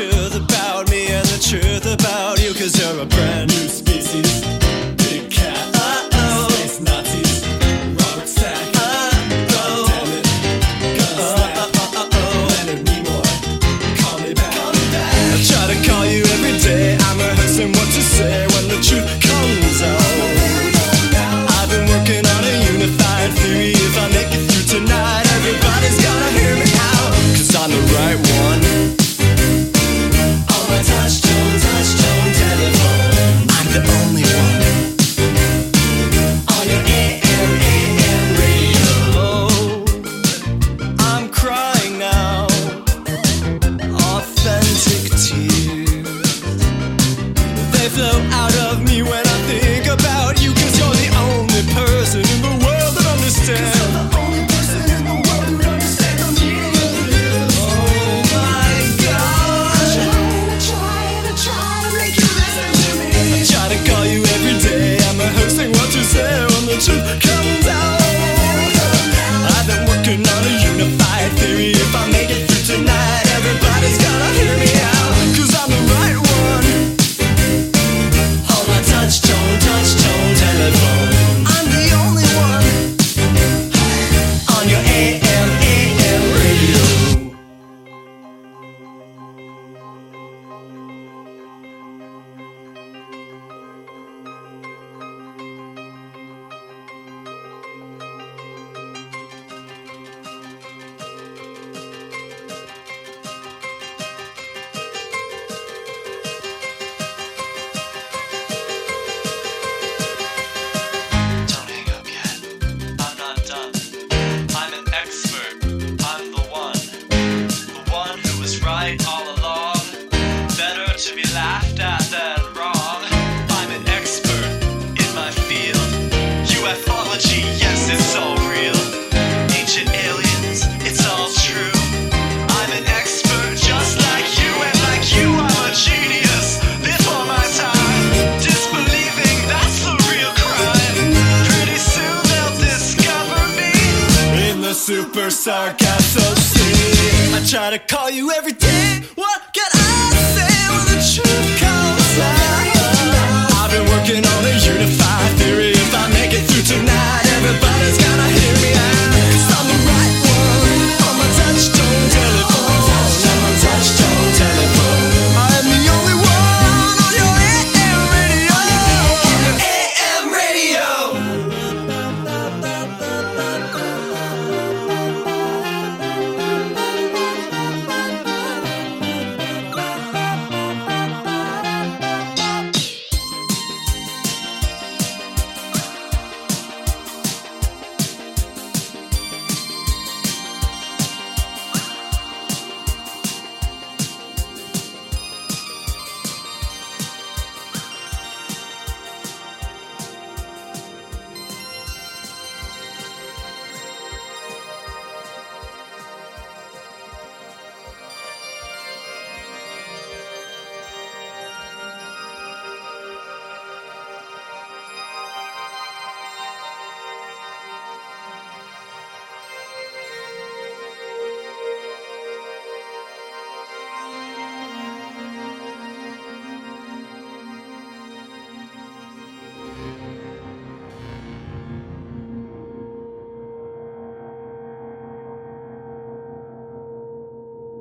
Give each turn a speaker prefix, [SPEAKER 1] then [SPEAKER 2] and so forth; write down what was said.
[SPEAKER 1] truth about me and the truth about you, 'cause you're a brand new species. Big cat, space Nazis, Robert Stack, goddammit, Gunsnap, Leonard Nimoy, call me back. I try to call you every day, I'm rehearsing what to say when the truth comes out. I've been working on a unified theory, if I make it through tonight, everybody's gotta hear me out, 'cause I'm the right one. On my touch-tone telephone, I'm the only one. On your AM radio, I'm crying now, authentic tears. They flow out of me when I think about you, 'cause you're the only person in the world that understands. Truth comes out. I've been working on a unified theory, if I make it through tonight, everybody's gotta hear me out, 'cause I'm the right one. On my touch-tone telephone, I'm the only one. On your AM radio.
[SPEAKER 2] All along, better to be laughed at than wrong. I'm an expert in my field. UFOlogy, yes, it's all real. Ancient aliens, it's all true. I'm an expert just like you, and like you, I'm a genius before my time. Disbelieving, that's the real crime. Pretty soon they'll discover me
[SPEAKER 1] In the super sargasso sea, I try to call you every